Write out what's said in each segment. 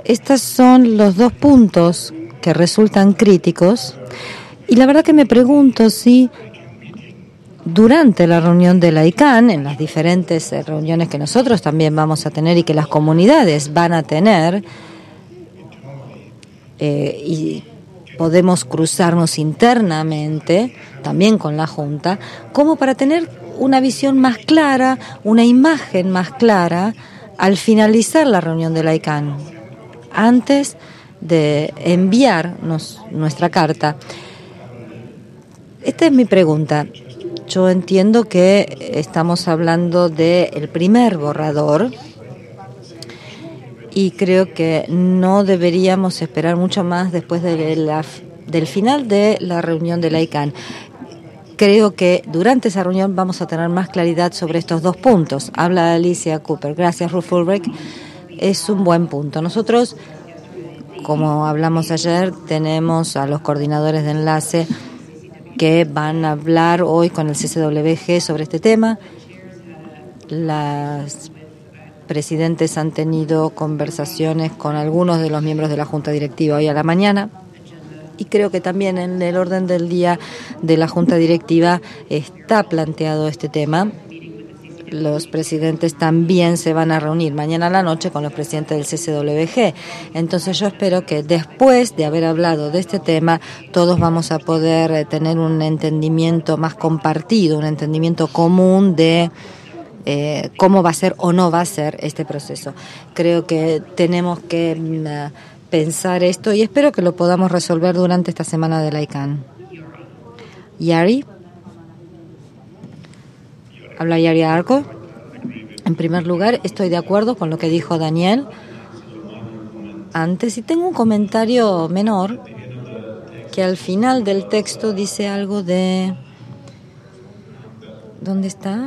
Estos son los dos puntos que resultan críticos y la verdad que me pregunto si durante la reunión de la ICANN, en las diferentes reuniones que nosotros también vamos a tener y que las comunidades van a tener, y podemos cruzarnos internamente también con la Junta, como para tener una visión más clara, una imagen más clara al finalizar la reunión de la ICANN, antes de enviarnos nuestra carta. Esta es mi pregunta. Yo entiendo que estamos hablando del primer borrador y creo que no deberíamos esperar mucho más después del final de la reunión de la ICANN. Creo que durante esa reunión vamos a tener más claridad sobre estos dos puntos. Habla Alicia Cooper. Gracias, Ruth Ulrich. Es un buen punto. Nosotros, como hablamos ayer, tenemos a los coordinadores de enlace que van a hablar hoy con el CCWG sobre este tema. Las presidentes han tenido conversaciones con algunos de los miembros de la Junta Directiva hoy a la mañana y creo que también en el orden del día de la Junta Directiva está planteado este tema. Los presidentes también se van a reunir mañana a la noche con los presidentes del CCWG. Entonces yo espero que después de haber hablado de este tema, todos vamos a poder tener un entendimiento más compartido, un entendimiento común de cómo va a ser o no va a ser este proceso. Creo que tenemos que pensar esto y espero que lo podamos resolver durante esta semana de la ICANN. Yari. Habla Yari Arco. En primer lugar, estoy de acuerdo con lo que dijo Daniel antes y tengo un comentario menor que al final del texto dice algo de... ¿Dónde está?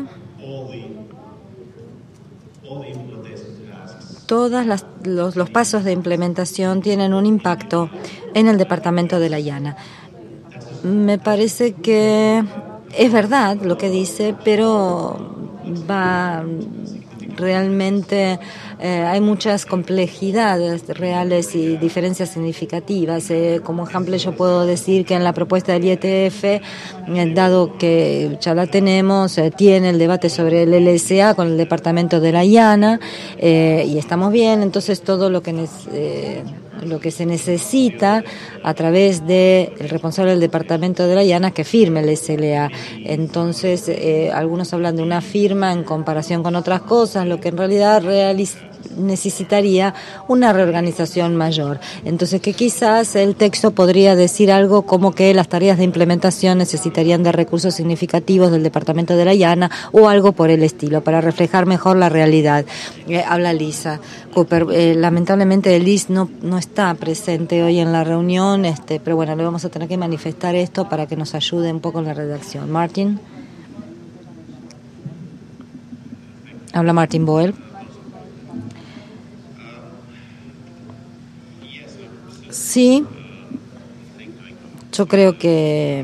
Todos los pasos de implementación tienen un impacto en el departamento de la Llana. Me parece que es verdad lo que dice, pero va realmente hay muchas complejidades reales y diferencias significativas. Como ejemplo, yo puedo decir que en la propuesta del IETF, dado que ya la tenemos, tiene el debate sobre el LSA con el departamento de la Llana y estamos bien, entonces todo lo que se necesita a través del responsable del departamento de la Llana que firme el SLA. Entonces, algunos hablan de una firma en comparación con otras cosas, lo que en realidad necesitaría una reorganización mayor. Entonces, que quizás el texto podría decir algo como que las tareas de implementación necesitarían de recursos significativos del departamento de la Llana o algo por el estilo, para reflejar mejor la realidad. Habla Lisa Cooper. Lamentablemente Liz no está presente hoy en la reunión, pero bueno, le vamos a tener que manifestar esto para que nos ayude un poco en la redacción. Martin. Habla Martin Boyle. Sí, yo creo que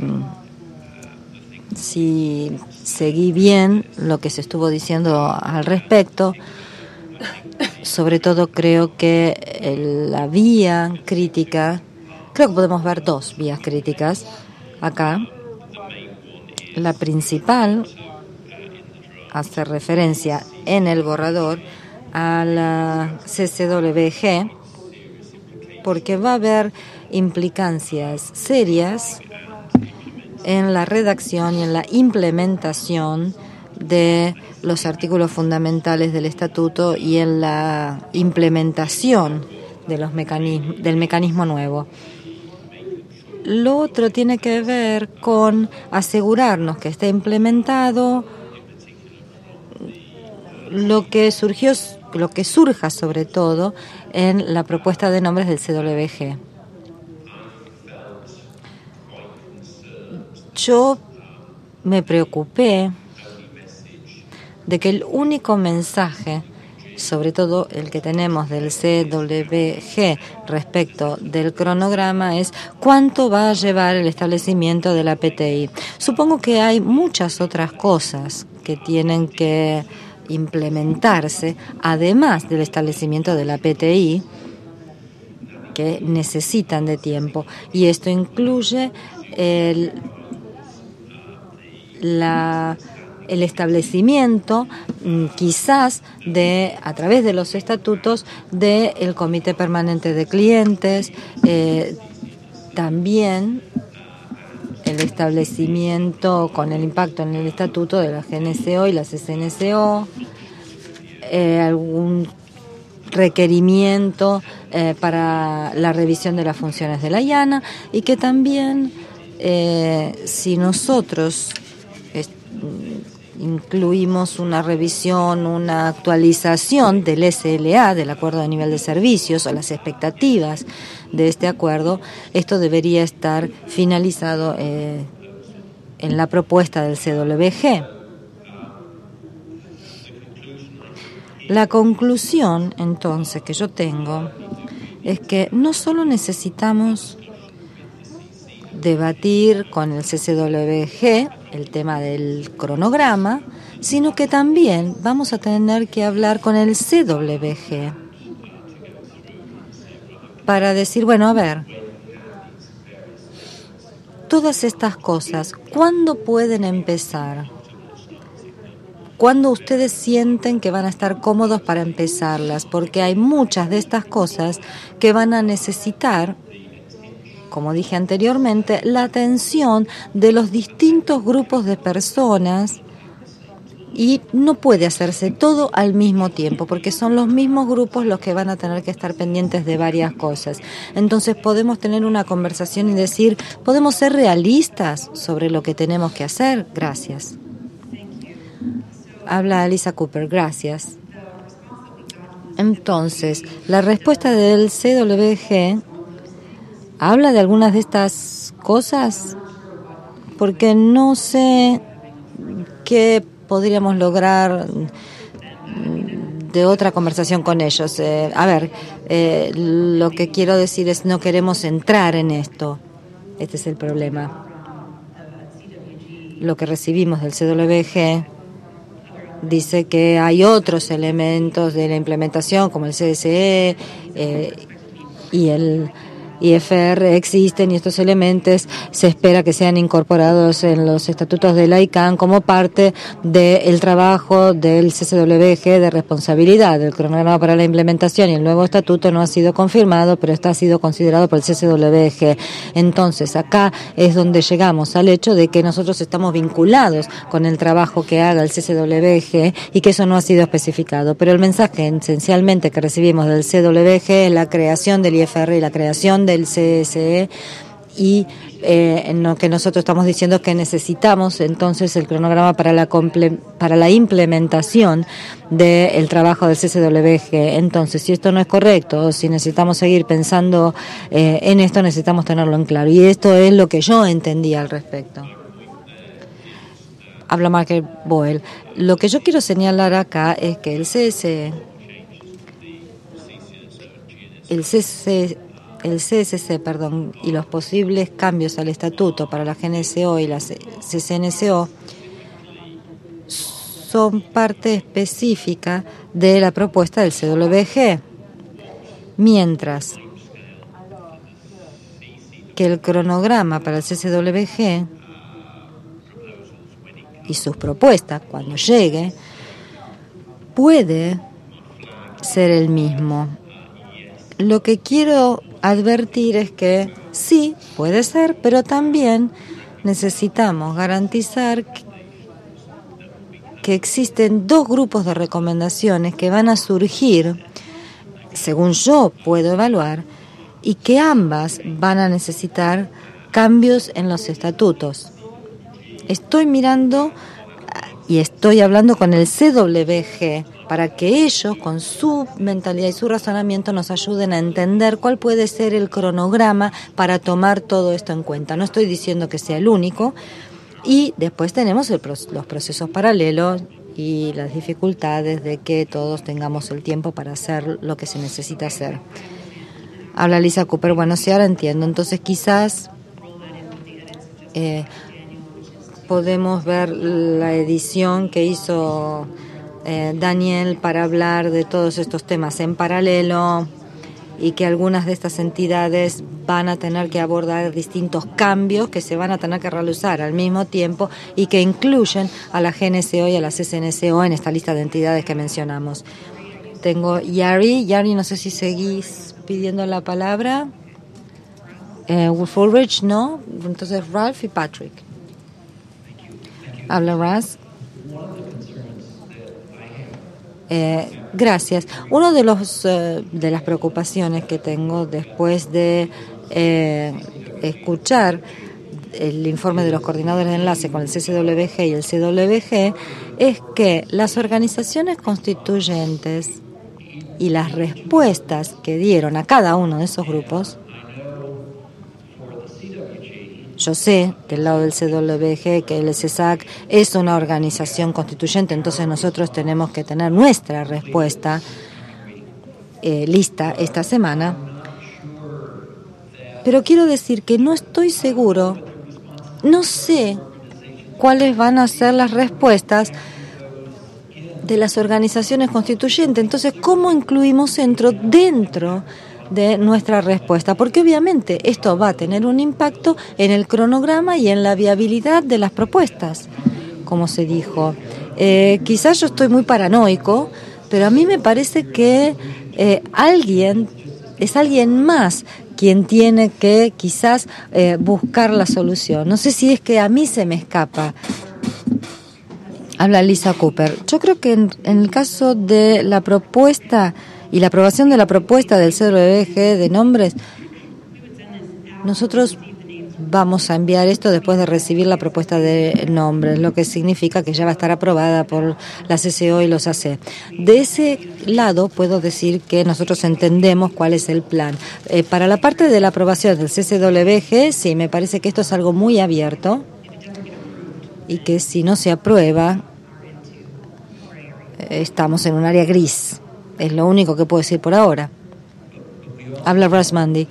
si seguí bien lo que se estuvo diciendo al respecto, sobre todo creo que la vía crítica, creo que podemos ver dos vías críticas acá. La principal hace referencia en el borrador a la CCWG, porque va a haber implicancias serias en la redacción y en la implementación de los artículos fundamentales del estatuto y en la implementación de del mecanismo nuevo. Lo otro tiene que ver con asegurarnos que esté implementado lo que surja sobre todo en la propuesta de nombres del CWG. Yo me preocupé de que el único mensaje, sobre todo el que tenemos del CWG respecto del cronograma, es cuánto va a llevar el establecimiento de la PTI. Supongo que hay muchas otras cosas que tienen que implementarse, además del establecimiento de la PTI, que necesitan de tiempo. Y esto incluye el establecimiento, quizás a través de los estatutos del Comité Permanente de Clientes, también el establecimiento con el impacto en el estatuto de la GNCO y la CCNCO, algún requerimiento para la revisión de las funciones de la IANA, y que también si nosotros incluimos una revisión, una actualización del SLA, del Acuerdo de Nivel de Servicios, o las expectativas de este acuerdo, esto debería estar finalizado en la propuesta del CWG. La conclusión, entonces, que yo tengo es que no solo necesitamos debatir con el CCWG el tema del cronograma, sino que también vamos a tener que hablar con el CWG para decir, bueno, a ver, todas estas cosas, ¿cuándo pueden empezar? ¿Cuándo ustedes sienten que van a estar cómodos para empezarlas? Porque hay muchas de estas cosas que van a necesitar, como dije anteriormente, la atención de los distintos grupos de personas, y no puede hacerse todo al mismo tiempo, porque son los mismos grupos los que van a tener que estar pendientes de varias cosas. Entonces podemos tener una conversación y decir, ¿podemos ser realistas sobre lo que tenemos que hacer? Gracias. Habla Lisa Cooper, gracias. Entonces, la respuesta del CWG habla de algunas de estas cosas, porque no sé qué podríamos lograr de otra conversación con ellos. Lo que quiero decir es, no queremos entrar en esto. Este es el problema. Lo que recibimos del CWG dice que hay otros elementos de la implementación, como el CSE y el IFR existen, y estos elementos se espera que sean incorporados en los estatutos de la ICANN como parte del trabajo del CCWG de responsabilidad. El cronograma para la implementación y el nuevo estatuto no ha sido confirmado, pero ha sido considerado por el CCWG. Entonces, acá es donde llegamos al hecho de que nosotros estamos vinculados con el trabajo que haga el CCWG y que eso no ha sido especificado. Pero el mensaje esencialmente que recibimos del CWG es la creación del IFR y la creación del CSE, y en lo que nosotros estamos diciendo es que necesitamos entonces el cronograma para la implementación del trabajo del CCWG. Entonces, si esto no es correcto, o si necesitamos seguir pensando en esto, necesitamos tenerlo en claro. Y esto es lo que yo entendía al respecto. Habla Michael Boyle. Lo que yo quiero señalar acá es que el CSC, y los posibles cambios al estatuto para la GNCO y la CCNCO son parte específica de la propuesta del CWG, mientras que el cronograma para el CCWG y sus propuestas, cuando llegue, puede ser el mismo. Lo que quiero advertir es que sí, puede ser, pero también necesitamos garantizar que existen dos grupos de recomendaciones que van a surgir, según yo puedo evaluar, y que ambas van a necesitar cambios en los estatutos. Estoy mirando y estoy hablando con el CWG para que ellos, con su mentalidad y su razonamiento, nos ayuden a entender cuál puede ser el cronograma para tomar todo esto en cuenta. No estoy diciendo que sea el único. Y después tenemos los procesos paralelos y las dificultades de que todos tengamos el tiempo para hacer lo que se necesita hacer. Habla Lisa Cooper. Bueno, sí, ahora entiendo. Entonces quizás podemos ver la edición que hizo Daniel para hablar de todos estos temas en paralelo, y que algunas de estas entidades van a tener que abordar distintos cambios que se van a tener que realizar al mismo tiempo y que incluyen a la GNSO y a la CCNSO en esta lista de entidades que mencionamos. Tengo Yari, no sé si seguís pidiendo la palabra. Wolf Ulrich, no. Entonces Ralph y Patrick. Habla Raz. Gracias. Uno de las preocupaciones que tengo después de escuchar el informe de los coordinadores de enlace con el CCWG y el CWG es que las organizaciones constituyentes y las respuestas que dieron a cada uno de esos grupos, yo sé del lado del CWG que el CESAC es una organización constituyente, entonces nosotros tenemos que tener nuestra respuesta lista esta semana. Pero quiero decir que no estoy seguro, no sé cuáles van a ser las respuestas de las organizaciones constituyentes. Entonces, ¿cómo incluimos centro dentro de nuestra respuesta? Porque obviamente esto va a tener un impacto en el cronograma y en la viabilidad de las propuestas, como se dijo. Quizás yo estoy muy paranoico, pero a mí me parece que alguien más quien tiene que quizás buscar la solución. No sé si es que a mí se me escapa. Habla Lisa Cooper. Yo creo que en el caso de la propuesta y la aprobación de la propuesta del CWG de nombres, nosotros vamos a enviar esto después de recibir la propuesta de nombres, lo que significa que ya va a estar aprobada por la CCO y los AC. De ese lado puedo decir que nosotros entendemos cuál es el plan. Para la parte de la aprobación del CCWG, sí, me parece que esto es algo muy abierto y que si no se aprueba, estamos en un área gris. Es lo único que puedo decir por ahora. Habla Russ Mundy.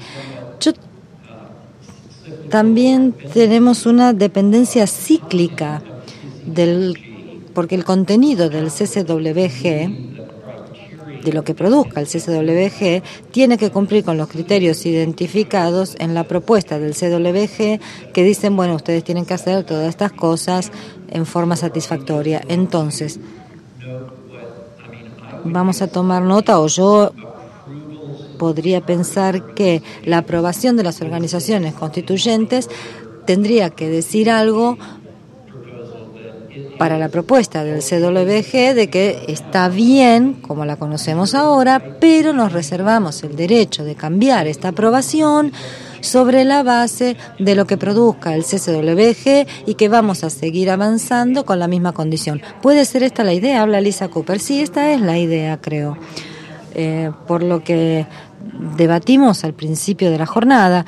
También tenemos una dependencia cíclica porque el contenido del CCWG, de lo que produzca el CCWG, tiene que cumplir con los criterios identificados en la propuesta del CWG que dicen, bueno, ustedes tienen que hacer todas estas cosas en forma satisfactoria. Entonces, vamos a tomar nota, o yo podría pensar que la aprobación de las organizaciones constituyentes tendría que decir algo para la propuesta del CWG de que está bien, como la conocemos ahora, pero nos reservamos el derecho de cambiar esta aprobación sobre la base de lo que produzca el CCWG y que vamos a seguir avanzando con la misma condición. ¿Puede ser esta la idea? Habla Lisa Cooper. Sí, esta es la idea, creo. Por lo que debatimos al principio de la jornada,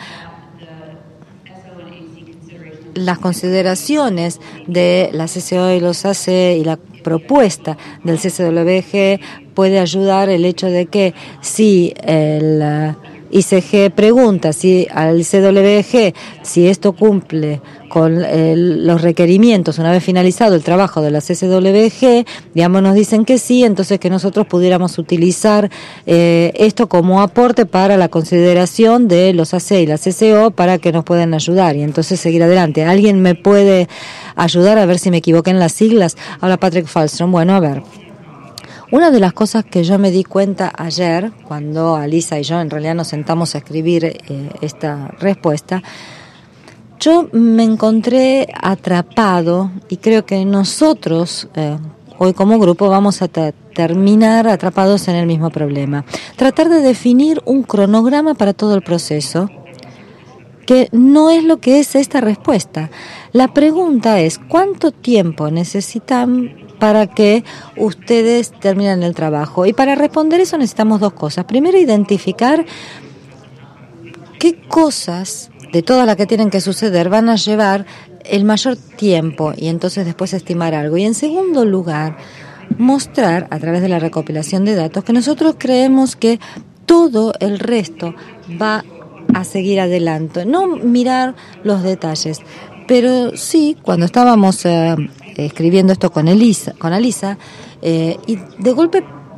las consideraciones de la CCO y los AC y la propuesta del CCWG puede ayudar el hecho de que si el ICG pregunta si al CWG si esto cumple con los requerimientos una vez finalizado el trabajo de la CCWG, digamos, nos dicen que sí, entonces que nosotros pudiéramos utilizar esto como aporte para la consideración de los AC y la CCO para que nos puedan ayudar y entonces seguir adelante. ¿Alguien me puede ayudar a ver si me equivoqué en las siglas? Habla Patrick Falstrom. Bueno, a ver. Una de las cosas que yo me di cuenta ayer, cuando Alisa y yo en realidad nos sentamos a escribir esta respuesta, yo me encontré atrapado y creo que nosotros hoy como grupo vamos a terminar atrapados en el mismo problema. Tratar de definir un cronograma para todo el proceso, que no es lo que es esta respuesta. La pregunta es, ¿cuánto tiempo necesitan para que ustedes terminen el trabajo? Y para responder eso necesitamos dos cosas. Primero, identificar qué cosas de todas las que tienen que suceder van a llevar el mayor tiempo y entonces después estimar algo. Y en segundo lugar, mostrar a través de la recopilación de datos que nosotros creemos que todo el resto va a seguir adelante. No mirar los detalles, pero sí, cuando estábamos escribiendo esto con Alisa, y de golpe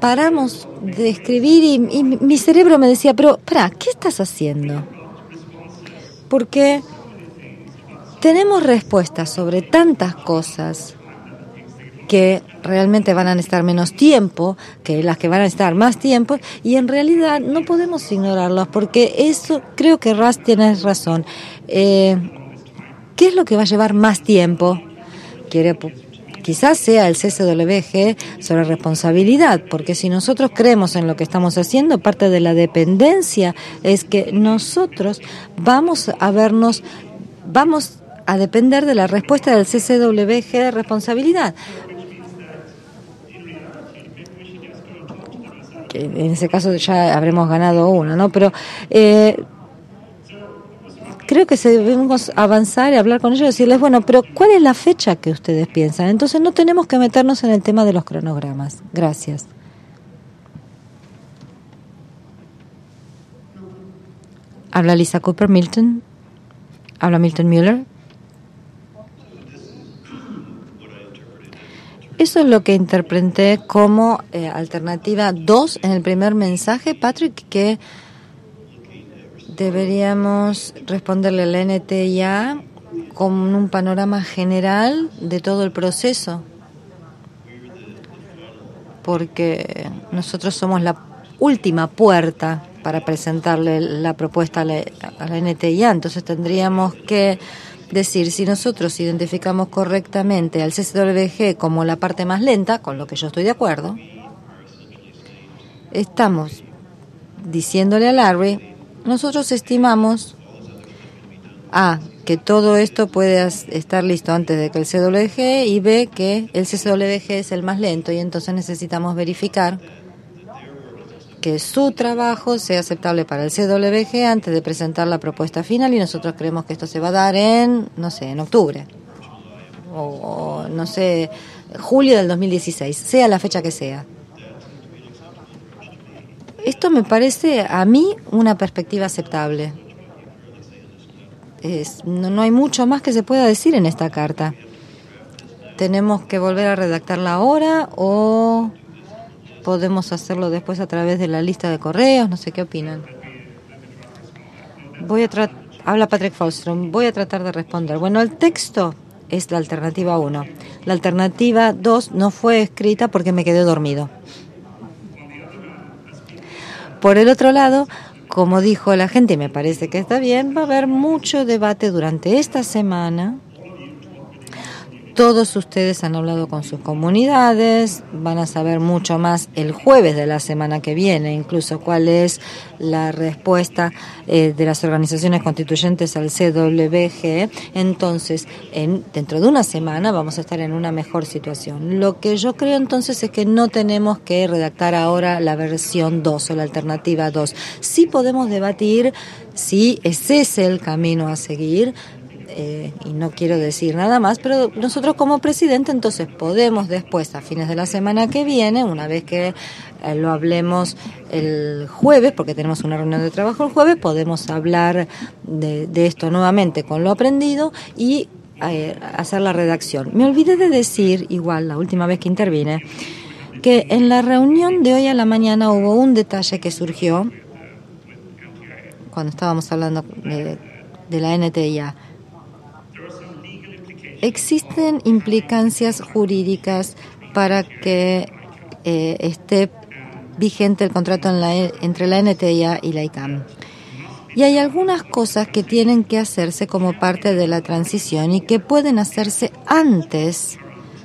paramos de escribir y mi cerebro me decía, pero, espera, ¿qué estás haciendo? Porque tenemos respuestas sobre tantas cosas que realmente van a necesitar menos tiempo que las que van a necesitar más tiempo, y en realidad no podemos ignorarlas, porque eso, creo que Russ tiene razón. ¿Qué es lo que va a llevar más tiempo? Quizás sea el CSWG sobre responsabilidad, porque si nosotros creemos en lo que estamos haciendo, parte de la dependencia es que nosotros vamos a depender de la respuesta del CSWG de responsabilidad. En ese caso ya habremos ganado una, ¿no? Pero creo que debemos avanzar y hablar con ellos y decirles, bueno, pero ¿cuál es la fecha que ustedes piensan? Entonces no tenemos que meternos en el tema de los cronogramas. Gracias. Habla Lisa Cooper, Milton. Habla Milton Mueller. Eso es lo que interpreté como alternativa 2 en el primer mensaje, Patrick, que deberíamos responderle a la NTIA con un panorama general de todo el proceso, porque nosotros somos la última puerta para presentarle la propuesta a la NTIA, entonces tendríamos que decir, si nosotros identificamos correctamente al CSWG como la parte más lenta, con lo que yo estoy de acuerdo, estamos diciéndole a Larry, nosotros estimamos que todo esto puede estar listo antes de que el CWG, y B, que el CSWG es el más lento, y entonces necesitamos verificar que su trabajo sea aceptable para el CWG antes de presentar la propuesta final, y nosotros creemos que esto se va a dar en octubre o julio del 2016, sea la fecha que sea. Esto me parece a mí una perspectiva aceptable. No hay mucho más que se pueda decir en esta carta. ¿Tenemos que volver a redactarla ahora o podemos hacerlo después a través de la lista de correos? No sé qué opinan. Habla Patrick Faustrom. Voy a tratar de responder. Bueno, el texto es la alternativa 1. La alternativa 2 no fue escrita porque me quedé dormido. Por el otro lado, como dijo la gente, y me parece que está bien, va a haber mucho debate durante esta semana. Todos ustedes han hablado con sus comunidades, van a saber mucho más el jueves de la semana que viene, incluso cuál es la respuesta de las organizaciones constituyentes al CWG. Entonces, dentro de una semana vamos a estar en una mejor situación. Lo que yo creo entonces es que no tenemos que redactar ahora la versión 2 o la alternativa 2. Sí podemos debatir si ese es el camino a seguir. Y no quiero decir nada más, pero nosotros como presidente entonces podemos después, a fines de la semana que viene, una vez que lo hablemos el jueves, porque tenemos una reunión de trabajo el jueves, podemos hablar de esto nuevamente con lo aprendido y hacer la redacción. Me olvidé de decir, igual la última vez que intervine, que en la reunión de hoy a la mañana hubo un detalle que surgió cuando estábamos hablando de la NTIA. Existen implicancias jurídicas para que esté vigente el contrato entre la NTIA y la ICAM. Y hay algunas cosas que tienen que hacerse como parte de la transición y que pueden hacerse antes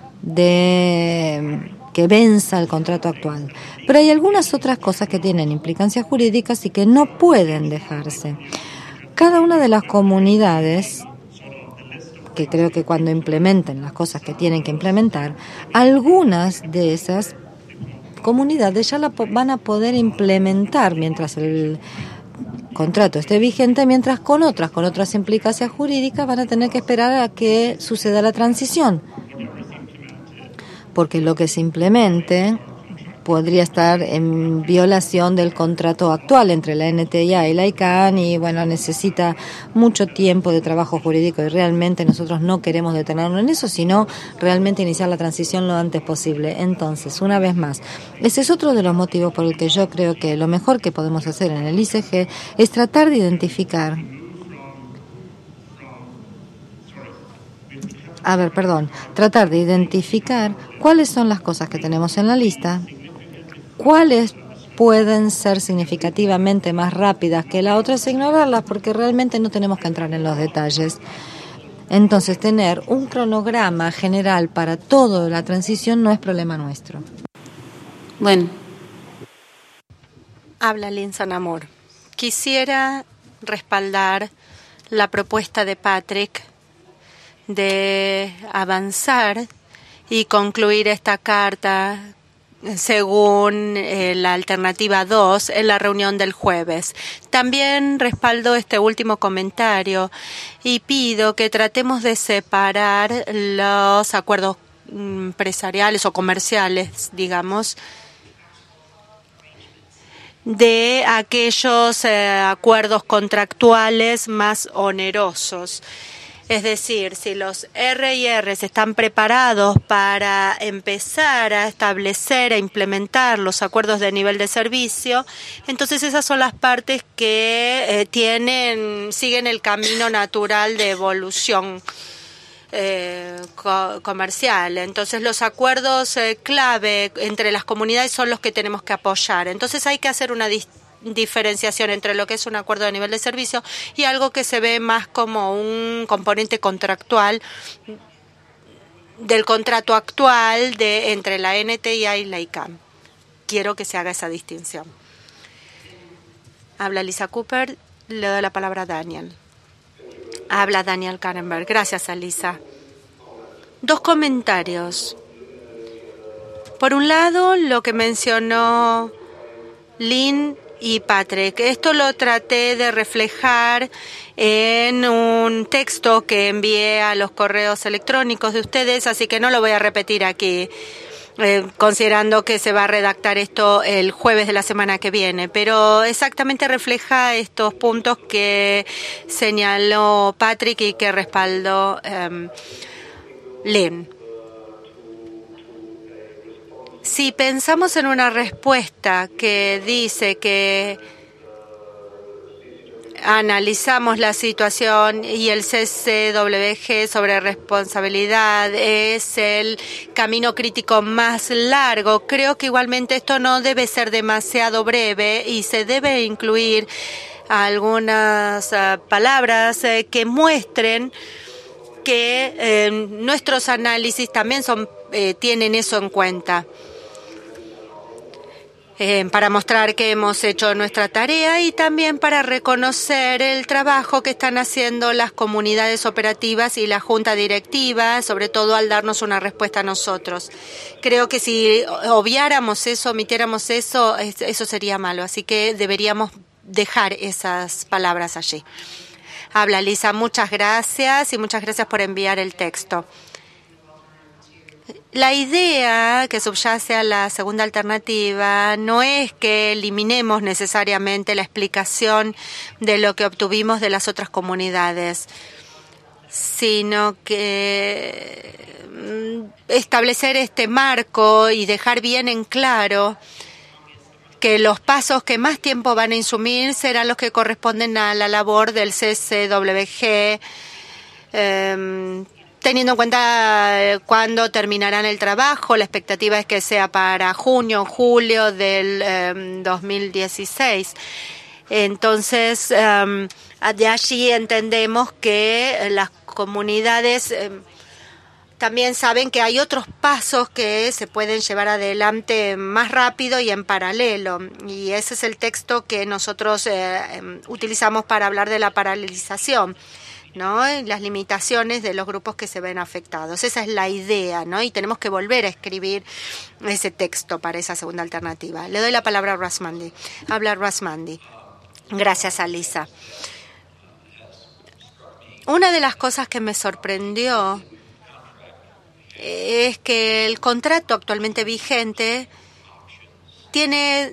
de que venza el contrato actual. Pero hay algunas otras cosas que tienen implicancias jurídicas y que no pueden dejarse. Cada una de las comunidades, que creo que cuando implementen las cosas que tienen que implementar, algunas de esas comunidades ya la van a poder implementar mientras el contrato esté vigente, mientras con otras implicancias jurídicas van a tener que esperar a que suceda la transición. Porque lo que se implemente podría estar en violación del contrato actual entre la NTIA y la ICANN y bueno, necesita mucho tiempo de trabajo jurídico y realmente nosotros no queremos detenernos en eso, sino realmente iniciar la transición lo antes posible. Entonces, una vez más, ese es otro de los motivos por el que yo creo que lo mejor que podemos hacer en el ICG es tratar de identificar tratar de identificar cuáles son las cosas que tenemos en la lista, cuáles pueden ser significativamente más rápidas que la otra es ignorarlas porque realmente no tenemos que entrar en los detalles. Entonces, tener un cronograma general para toda la transición no es problema nuestro. Bueno. Habla Lindsay Namor. Quisiera respaldar la propuesta de Patrick de avanzar y concluir esta carta según la alternativa 2 en la reunión del jueves. También respaldo este último comentario y pido que tratemos de separar los acuerdos empresariales o comerciales, digamos, de aquellos acuerdos contractuales más onerosos. Es decir, si los RIRs están preparados para empezar a establecer e implementar los acuerdos de nivel de servicio, entonces esas son las partes que siguen el camino natural de evolución comercial. Entonces los acuerdos clave entre las comunidades son los que tenemos que apoyar. Entonces hay que hacer una diferenciación entre lo que es un acuerdo de nivel de servicio y algo que se ve más como un componente contractual del contrato actual entre la NTIA y la ICANN. Quiero que se haga esa distinción. Habla Lisa Cooper, le doy la palabra a Daniel. Habla Daniel Karenberg. Gracias, Alisa. 2 comentarios. Por un lado, lo que mencionó Lynn y Patrick. Esto lo traté de reflejar en un texto que envié a los correos electrónicos de ustedes, así que no lo voy a repetir aquí, considerando que se va a redactar esto el jueves de la semana que viene, pero exactamente refleja estos puntos que señaló Patrick y que respaldó Lynn. Si pensamos en una respuesta que dice que analizamos la situación y el CCWG sobre responsabilidad es el camino crítico más largo, creo que igualmente esto no debe ser demasiado breve y se debe incluir algunas palabras que muestren que nuestros análisis también tienen eso en cuenta. Para mostrar que hemos hecho nuestra tarea y también para reconocer el trabajo que están haciendo las comunidades operativas y la junta directiva, sobre todo al darnos una respuesta a nosotros. Creo que si obviáramos eso, omitiéramos eso, eso sería malo. Así que deberíamos dejar esas palabras allí. Habla Lisa, muchas gracias y muchas gracias por enviar el texto. La idea que subyace a la segunda alternativa no es que eliminemos necesariamente la explicación de lo que obtuvimos de las otras comunidades, sino que establecer este marco y dejar bien en claro que los pasos que más tiempo van a insumir serán los que corresponden a la labor del CCWG, teniendo en cuenta cuándo terminarán el trabajo. La expectativa es que sea para junio o julio del 2016. Entonces, de allí entendemos que las comunidades también saben que hay otros pasos que se pueden llevar adelante más rápido y en paralelo. Y ese es el texto que nosotros utilizamos para hablar de la paralelización, ¿no? Las limitaciones de los grupos que se ven afectados. Esa es la idea, ¿no? Y tenemos que volver a escribir ese texto para esa segunda alternativa. Le doy la palabra a Russ Mandy. Habla Russ Mandy. Gracias, Alisa. Una de las cosas que me sorprendió es que el contrato actualmente vigente tiene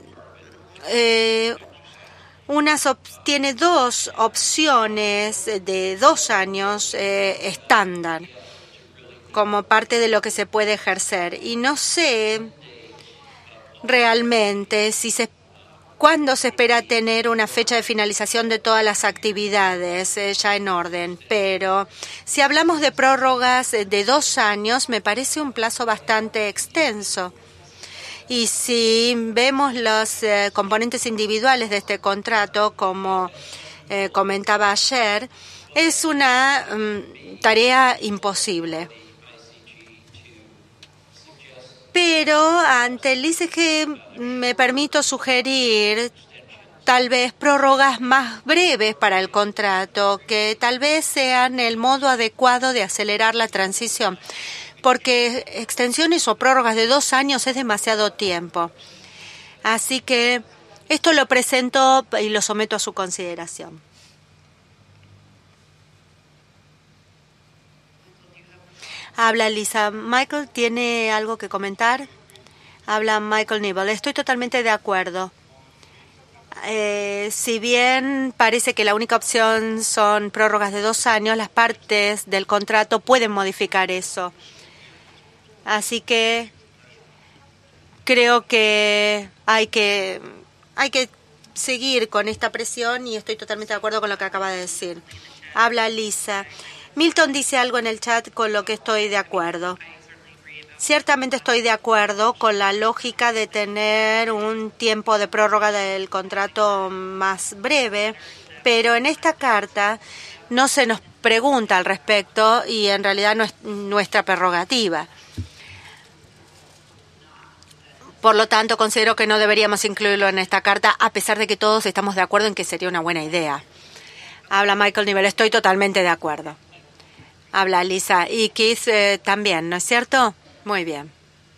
tiene dos opciones de 2 años estándar como parte de lo que se puede ejercer. Y no sé realmente cuándo se espera tener una fecha de finalización de todas las actividades ya en orden. Pero si hablamos de prórrogas de 2 años, me parece un plazo bastante extenso. Y si vemos los componentes individuales de este contrato, como comentaba ayer, es una tarea imposible. Pero ante el ICG me permito sugerir tal vez prórrogas más breves para el contrato, que tal vez sean el modo adecuado de acelerar la transición, porque extensiones o prórrogas de 2 años es demasiado tiempo. Así que esto lo presento y lo someto a su consideración. Habla Lisa. Michael, ¿tiene algo que comentar? Habla Michael Nibble. Estoy totalmente de acuerdo. Si bien parece que la única opción son prórrogas de 2 años, las partes del contrato pueden modificar eso. Así que creo que hay que seguir con esta presión y estoy totalmente de acuerdo con lo que acaba de decir. Habla Lisa. Milton dice algo en el chat con lo que estoy de acuerdo. Ciertamente estoy de acuerdo con la lógica de tener un tiempo de prórroga del contrato más breve, pero en esta carta no se nos pregunta al respecto y en realidad no es nuestra prerrogativa. Por lo tanto, considero que no deberíamos incluirlo en esta carta, a pesar de que todos estamos de acuerdo en que sería una buena idea. Habla Michael Nibble. Estoy totalmente de acuerdo. Habla Lisa. Y Keith también, ¿no es cierto? Muy bien.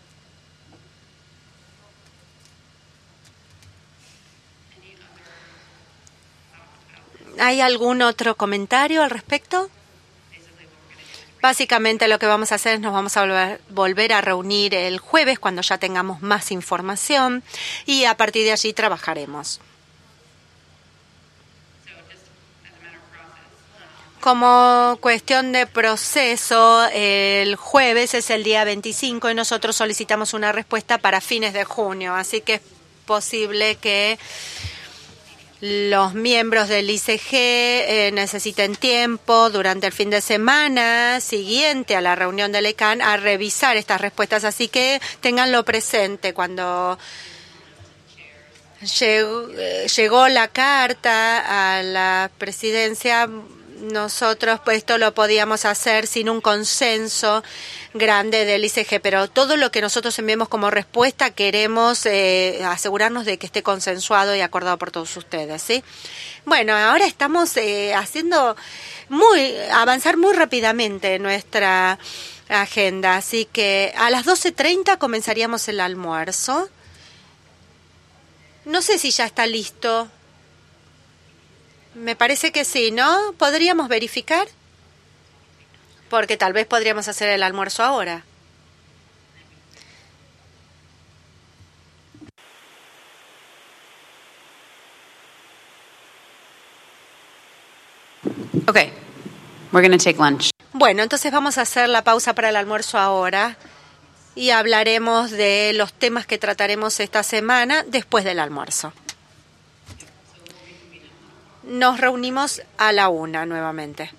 ¿Hay algún otro comentario al respecto? Básicamente lo que vamos a hacer es nos vamos a volver a reunir el jueves cuando ya tengamos más información y a partir de allí trabajaremos. Como cuestión de proceso, el jueves es el día 25 y nosotros solicitamos una respuesta para fines de junio, así que es posible que los miembros del ICG necesiten tiempo durante el fin de semana siguiente a la reunión del ECAN a revisar estas respuestas, así que ténganlo presente cuando llegó la carta a la presidencia. Nosotros pues esto lo podíamos hacer sin un consenso grande del ICG, pero todo lo que nosotros enviemos como respuesta queremos asegurarnos de que esté consensuado y acordado por todos ustedes, ¿sí? Bueno, ahora estamos haciendo avanzar muy rápidamente nuestra agenda, así que a las 12:30 comenzaríamos el almuerzo. No sé si ya está listo. Me parece que sí, ¿no? ¿Podríamos verificar? Porque tal vez podríamos hacer el almuerzo ahora. Okay, we're going to take lunch. Bueno, entonces vamos a hacer la pausa para el almuerzo ahora y hablaremos de los temas que trataremos esta semana después del almuerzo. Nos reunimos a la 1 nuevamente.